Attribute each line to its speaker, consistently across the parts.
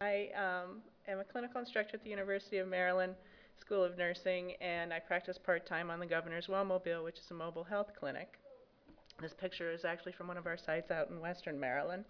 Speaker 1: I am a clinical instructor at the University of Maryland School of Nursing, and I practice part-time on the Governor's Wellmobile, which is a mobile health clinic. This picture is actually from one of our sites out in Western Maryland.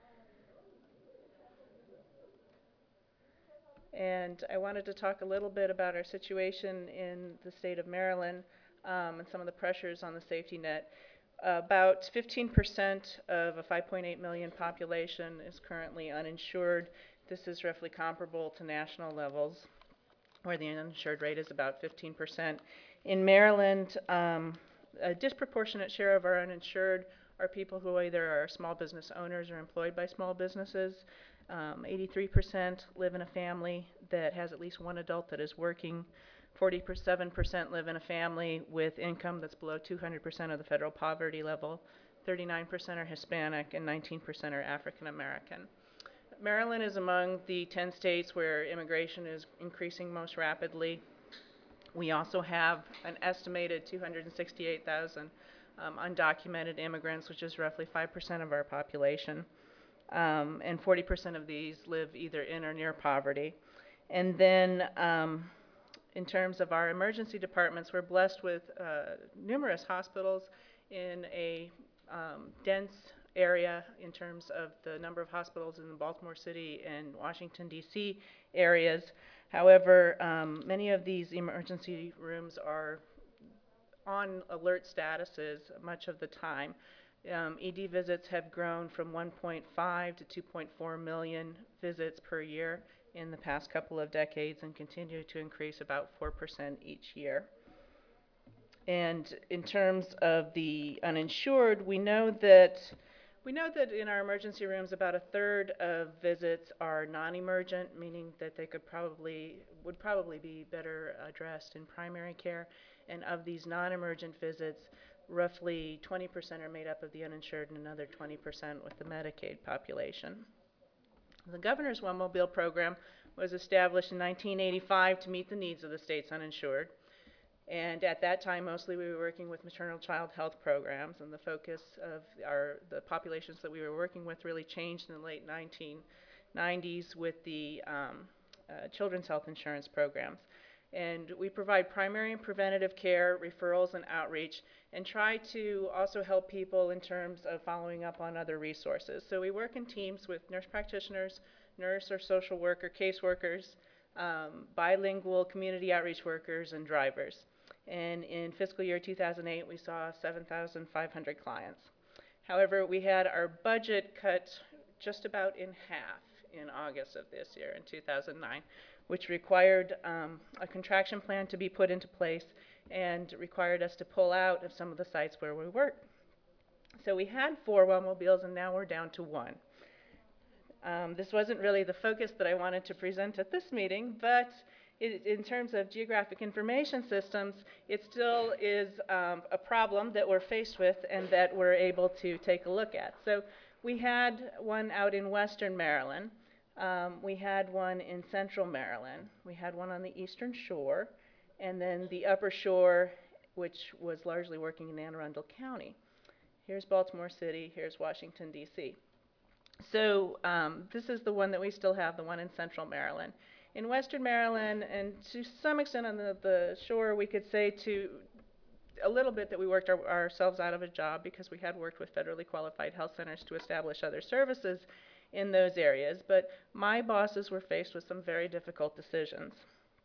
Speaker 1: And I wanted to talk a little bit about our situation in the state of Maryland and some of the pressures on the safety net. About 15% of a 5.8 million population is currently uninsured. This is roughly comparable to national levels, where the uninsured rate is about 15%. In Maryland, a disproportionate share of our uninsured are people who either are small business owners or employed by small businesses. 83% live in a family that has at least one adult that is working. 47% live in a family with income that's below 200% of the federal poverty level. 39% are Hispanic, and 19% are African American. Maryland is among the 10 states where immigration is increasing most rapidly. We also have an estimated 268,000 undocumented immigrants, which is roughly 5% of our population. And 40% of these live either in or near poverty. And then in terms of our emergency departments, we're blessed with numerous hospitals in a dense area in terms of the number of hospitals in the Baltimore City and Washington, D.C. areas. However, many of these emergency rooms are on alert statuses much of the time. ED visits have grown from 1.5 to 2.4 million visits per year in the past couple of decades and continue to increase about 4% each year. And in terms of the uninsured, we know that in our emergency rooms about a third of visits are non-emergent, meaning that they would probably be better addressed in primary care. And of these non-emergent visits, roughly 20% are made up of the uninsured and another 20% with the Medicaid population. The Governor's Wellmobile program was established in 1985 to meet the needs of the state's uninsured. And at that time, mostly we were working with maternal child health programs, and the focus of the populations that we were working with really changed in the late 1990s with the children's health insurance programs. And we provide primary and preventative care, referrals, and outreach, and try to also help people in terms of following up on other resources. So we work in teams with nurse practitioners, nurse or social worker, caseworkers, bilingual community outreach workers, and drivers. And in fiscal year 2008, we saw 7,500 clients. However, we had our budget cut just about in half in August of this year, in 2009, which required a contraction plan to be put into place and required us to pull out of some of the sites where we work. So we had 4 Wellmobiles, and now we're down to 1. This wasn't really the focus that I wanted to present at this meeting, but in terms of geographic information systems, it still is a problem that we're faced with and that we're able to take a look at. So we had one out in Western Maryland. We had one in Central Maryland. We had one on the Eastern Shore, and then the Upper Shore, which was largely working in Anne Arundel County. Here's Baltimore City. Here's Washington, D.C. So this is the one that we still have, the one in Central Maryland. In Western Maryland, and to some extent on the shore, we could say to a little bit that we worked ourselves out of a job because we had worked with federally qualified health centers to establish other services in those areas. But my bosses were faced with some very difficult decisions.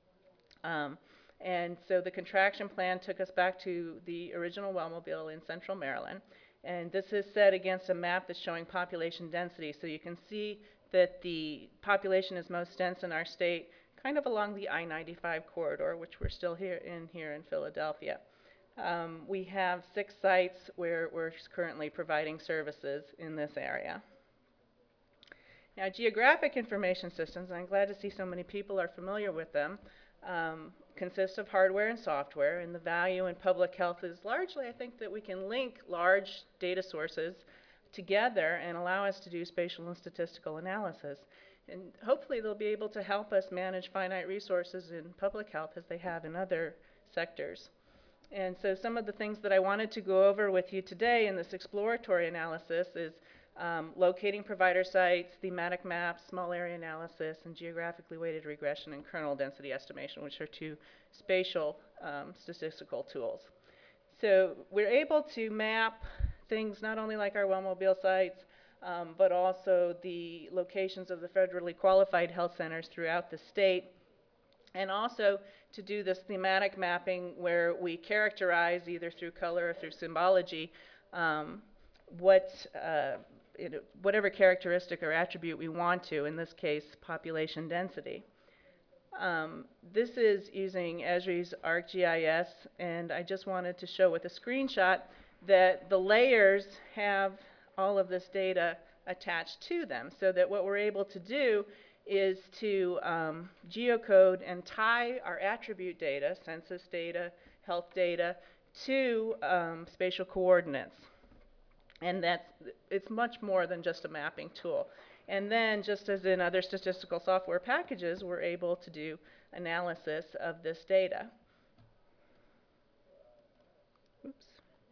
Speaker 1: And so the contraction plan took us back to the original Wellmobile in Central Maryland. And this is set against a map that's showing population density. So you can see that the population is most dense in our state, kind of along the I-95 corridor, which we're still here in Philadelphia. We have 6 sites where we're currently providing services in this area. Now, geographic information systems, and I'm glad to see so many people are familiar with them, consist of hardware and software, and the value in public health is largely, I think, that we can link large data sources together and allow us to do spatial and statistical analysis. And hopefully they'll be able to help us manage finite resources in public health as they have in other sectors. And so some of the things that I wanted to go over with you today in this exploratory analysis is locating provider sites, thematic maps, small area analysis, and geographically weighted regression and kernel density estimation, which are two spatial statistical tools. So we're able to map things not only like our well-mobile sites, but also the locations of the federally qualified health centers throughout the state, and also to do this thematic mapping where we characterize either through color or through symbology whatever characteristic or attribute we want to, in this case, population density. This is using Esri's ArcGIS, and I just wanted to show with a screenshot that the layers have all of this data attached to them, so that what we're able to do is to geocode and tie our attribute data, census data, health data, to spatial coordinates. And it's much more than just a mapping tool. And then, just as in other statistical software packages, we're able to do analysis of this data. Oops.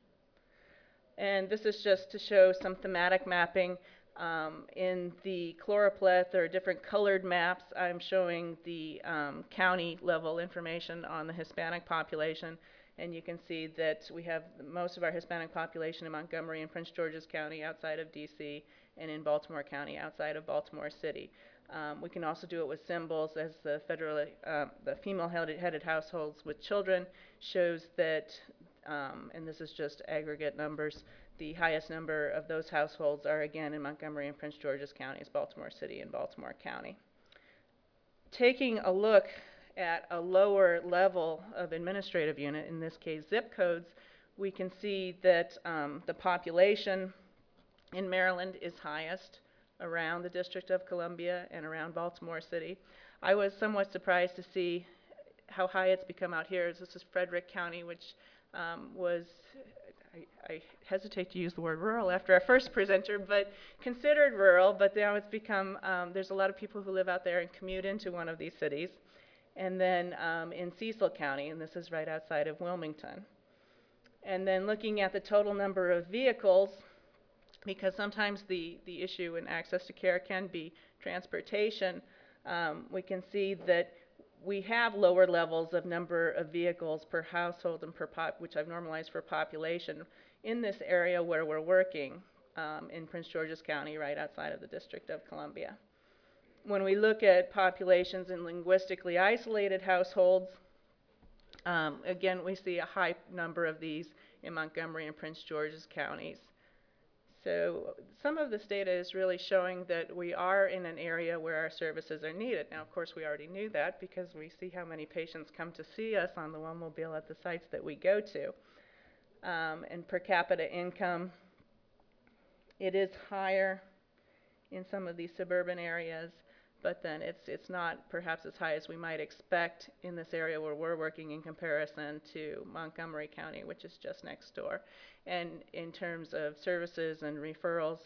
Speaker 1: And this is just to show some thematic mapping. In the choropleth, there are different colored maps. I'm showing the county level information on the Hispanic population. And you can see that we have most of our Hispanic population in Montgomery and Prince George's County outside of DC, and in Baltimore County outside of Baltimore City. We can also do it with symbols, as the female-headed households with children shows that, and this is just aggregate numbers, the highest number of those households are again in Montgomery and Prince George's counties, Baltimore City and Baltimore County. Taking a look at a lower level of administrative unit, in this case zip codes, we can see that the population in Maryland is highest around the District of Columbia and around Baltimore City. I was somewhat surprised to see how high it's become out here. This is Frederick County, which was, I hesitate to use the word rural after our first presenter, but considered rural, but now it's become, there's a lot of people who live out there and commute into one of these cities. And then in Cecil County, and this is right outside of Wilmington. And then looking at the total number of vehicles, because sometimes the issue in access to care can be transportation, we can see that we have lower levels of number of vehicles per household and which I've normalized for population in this area where we're working in Prince George's County, right outside of the District of Columbia. When we look at populations in linguistically isolated households, again, we see a high number of these in Montgomery and Prince George's counties. So some of this data is really showing that we are in an area where our services are needed. Now, of course, we already knew that because we see how many patients come to see us on the well-mobile at the sites that we go to. And per capita income, it is higher in some of these suburban areas, but then it's not perhaps as high as we might expect in this area where we're working in comparison to Montgomery County, which is just next door. And in terms of services and referrals,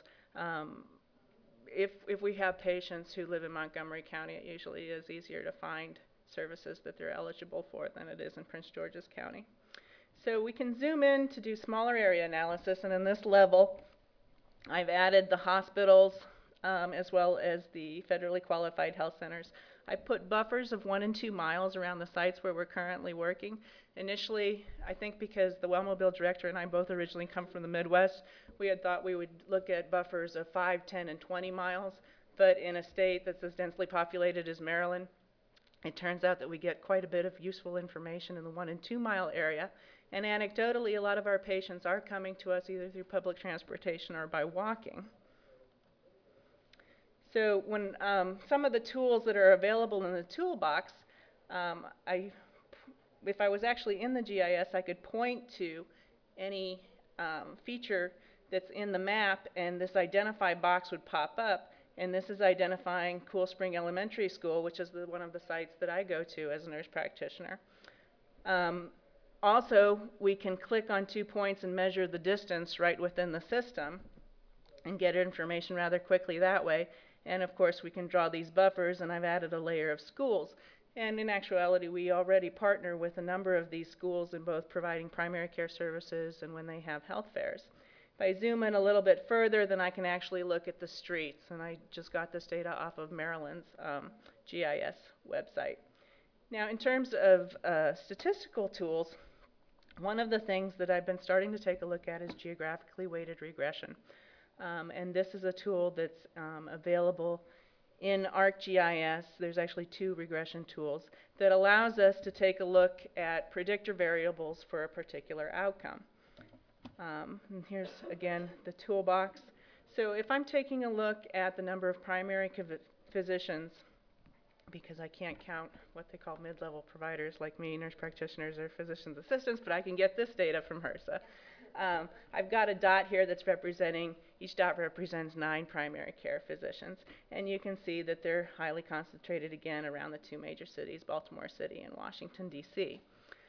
Speaker 1: if we have patients who live in Montgomery County, it usually is easier to find services that they're eligible for than it is in Prince George's County. So we can zoom in to do smaller area analysis, and in this level, I've added the hospitals, as well as the federally qualified health centers. I put buffers of 1 and 2 miles around the sites where we're currently working. Initially, I think because the well-mobile director and I both originally come from the Midwest, we had thought we would look at buffers of 5, 10, and 20 miles, but in a state that's as densely populated as Maryland, it turns out that we get quite a bit of useful information in the 1 and 2 mile area. And anecdotally, a lot of our patients are coming to us either through public transportation or by walking. So when some of the tools that are available in the toolbox, if I was actually in the GIS, I could point to any feature that's in the map, and this identify box would pop up, and this is identifying Cool Spring Elementary School, which is one of the sites that I go to as a nurse practitioner. Also, we can click on 2 points and measure the distance right within the system and get information rather quickly that way. And of course, we can draw these buffers, and I've added a layer of schools. And in actuality, we already partner with a number of these schools in both providing primary care services and when they have health fairs. If I zoom in a little bit further, then I can actually look at the streets, and I just got this data off of Maryland's GIS website. Now, in terms of statistical tools, one of the things that I've been starting to take a look at is geographically weighted regression. And this is a tool that's available in ArcGIS. There's actually 2 regression tools that allows us to take a look at predictor variables for a particular outcome. And here's, again, the toolbox. So if I'm taking a look at the number of primary physicians, because I can't count what they call mid-level providers like me, nurse practitioners or physician's assistants, but I can get this data from HRSA. I've got a dot here that's representing, each dot represents 9 primary care physicians, and you can see that they're highly concentrated again around the 2 major cities, Baltimore City and Washington, D.C.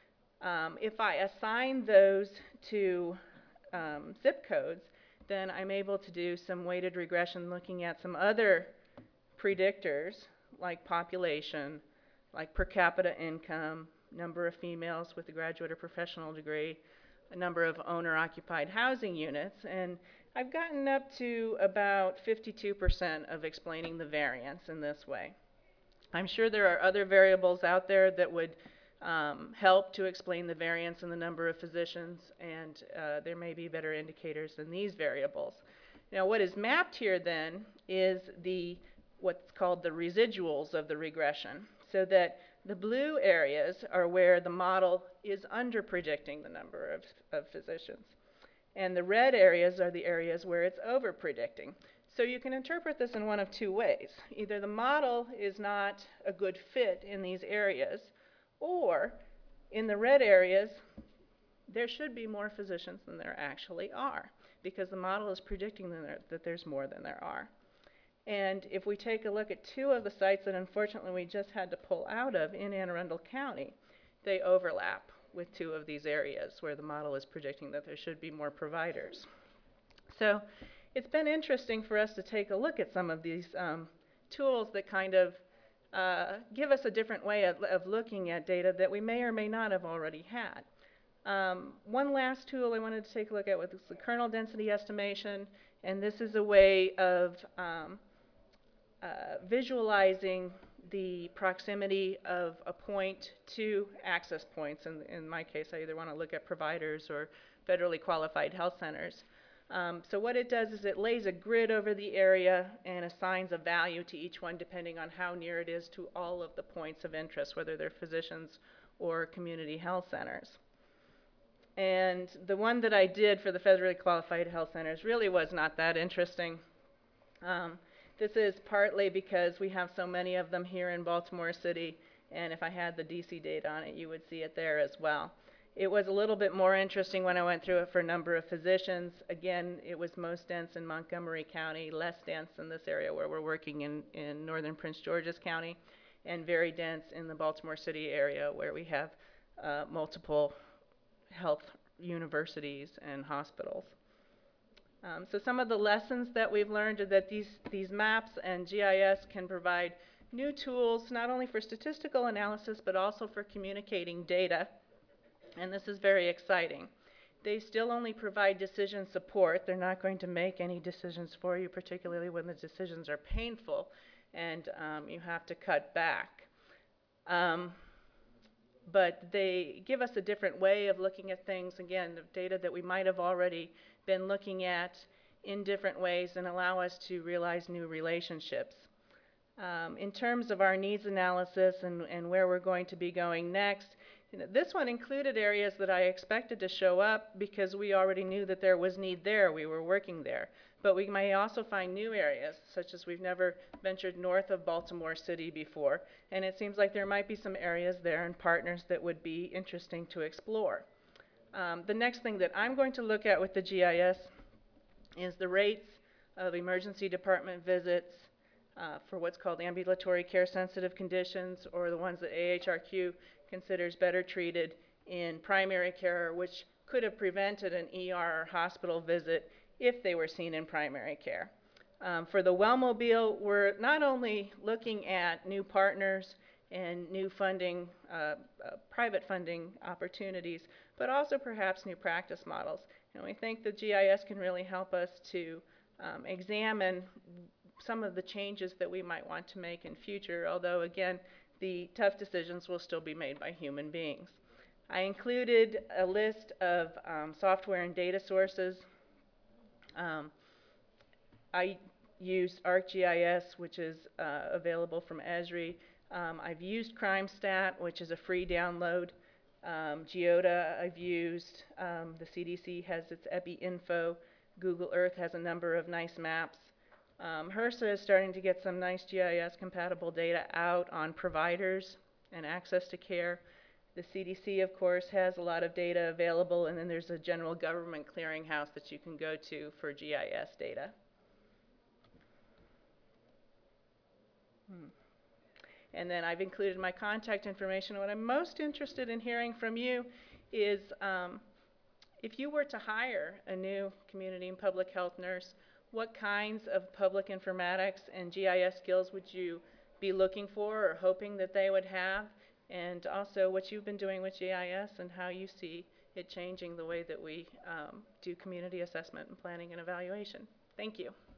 Speaker 1: If I assign those to zip codes, then I'm able to do some weighted regression looking at some other predictors like population, like per capita income, number of females with a graduate or professional degree, a number of owner-occupied housing units, and I've gotten up to about 52% of explaining the variance in this way. I'm sure there are other variables out there that would help to explain the variance in the number of physicians, and there may be better indicators than these variables. Now, what is mapped here then is what's called the residuals of the regression, so that the blue areas are where the model is under-predicting the number of physicians, and the red areas are the areas where it's over-predicting. So you can interpret this in one of 2 ways. Either the model is not a good fit in these areas, or in the red areas, there should be more physicians than there actually are, because the model is predicting that there's more than there are. And if we take a look at 2 of the sites that unfortunately we just had to pull out of in Anne Arundel County, they overlap with 2 of these areas where the model is predicting that there should be more providers. So it's been interesting for us to take a look at some of these tools that kind of give us a different way of looking at data that we may or may not have already had. One last tool I wanted to take a look at was the kernel density estimation, and this is a way of visualizing the proximity of a point to access points. In my case, I either want to look at providers or federally qualified health centers. So what it does is it lays a grid over the area and assigns a value to each one depending on how near it is to all of the points of interest, whether they're physicians or community health centers. And the one that I did for the federally qualified health centers really was not that interesting. This is partly because we have so many of them here in Baltimore City, and if I had the DC data on it, you would see it there as well. It was a little bit more interesting when I went through it for a number of physicians. Again, it was most dense in Montgomery County, less dense in this area where we're working in northern Prince George's County, and very dense in the Baltimore City area where we have multiple health universities and hospitals. So some of the lessons that we've learned are that these maps and GIS can provide new tools not only for statistical analysis but also for communicating data, and this is very exciting. They still only provide decision support. They're not going to make any decisions for you, particularly when the decisions are painful and you have to cut back. But they give us a different way of looking at things, again, the data that we might have already been looking at in different ways and allow us to realize new relationships. In terms of our needs analysis and where we're going to be going next, this one included areas that I expected to show up because we already knew that there was need there. We were working there. But we may also find new areas, such as we've never ventured north of Baltimore City before, and it seems like there might be some areas there and partners that would be interesting to explore. The next thing that I'm going to look at with the GIS is the rates of emergency department visits for what's called ambulatory care sensitive conditions, or the ones that AHRQ considers better treated in primary care, which could have prevented an ER or hospital visit if they were seen in primary care. For the Wellmobile, we're not only looking at new partners and new funding, private funding opportunities, but also perhaps new practice models. And we think the GIS can really help us to examine some of the changes that we might want to make in future, although again, the tough decisions will still be made by human beings. I included a list of software and data sources. I used ArcGIS, which is available from Esri. I've used CrimeStat, which is a free download. Geoda I've used. The CDC has its EpiInfo. Google Earth has a number of nice maps. HRSA is starting to get some nice GIS compatible data out on providers and access to care. The CDC, of course, has a lot of data available, and then there's a general government clearinghouse that you can go to for GIS data. And then I've included my contact information. What I'm most interested in hearing from you is if you were to hire a new community and public health nurse, what kinds of public informatics and GIS skills would you be looking for or hoping that they would have? And also what you've been doing with GIS and how you see it changing the way that we do community assessment and planning and evaluation. Thank you.